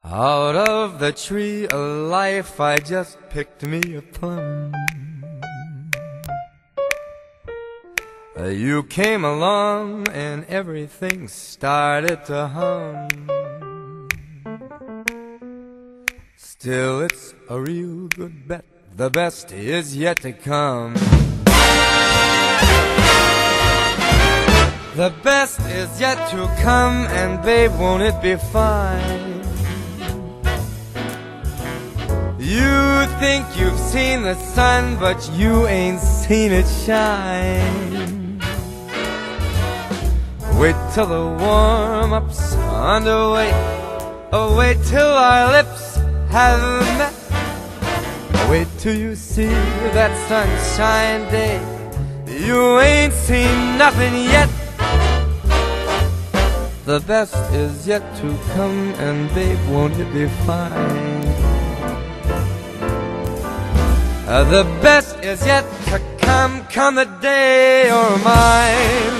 Out of the tree of life I just picked me a plum. You came along and everything started to hum. Still it's a real good bet, the best is yet to come. The best is yet to come, and babe, won't it be fine? You think you've seen the sun, but you ain't seen it shine. Wait till the warm-up's underway. Oh, wait till our lips have met. Wait till you see that sunshine day. You ain't seen nothing yet. The best is yet to come, and babe, won't it be fine? The best is yet to come, come the day you're mine.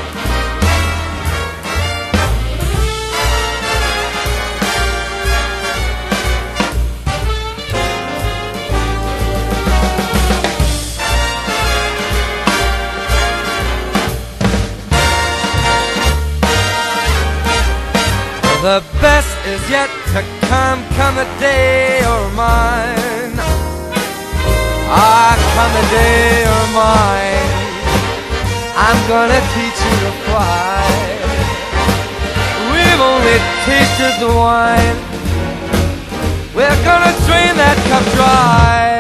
The best is yet to come, come the day you're mine. Ah, come the day you're mine. I'm gonna teach you to fly. We've only tasted the wine. We're gonna drain that cup dry.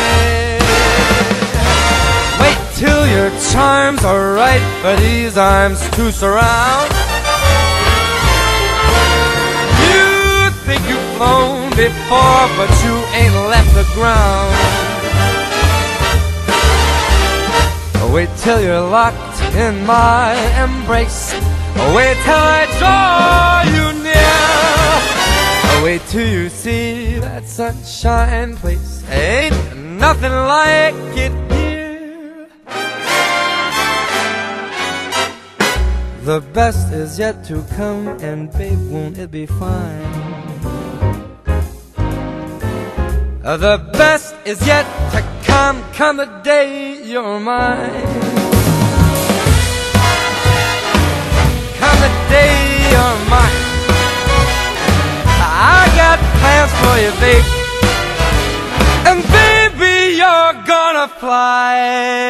Wait till your charms are right for these arms to surround. You've flown before, but you ain't left the ground. Wait till you're locked in my embrace. Wait till I draw you near. Wait till you see that sunshine place. Ain't nothing like it here. The best is yet to come, and babe, won't it be fine? The best is yet to come, come the day you're mine. Come the day you're mine. I got plans for you, babe, and baby, you're gonna fly.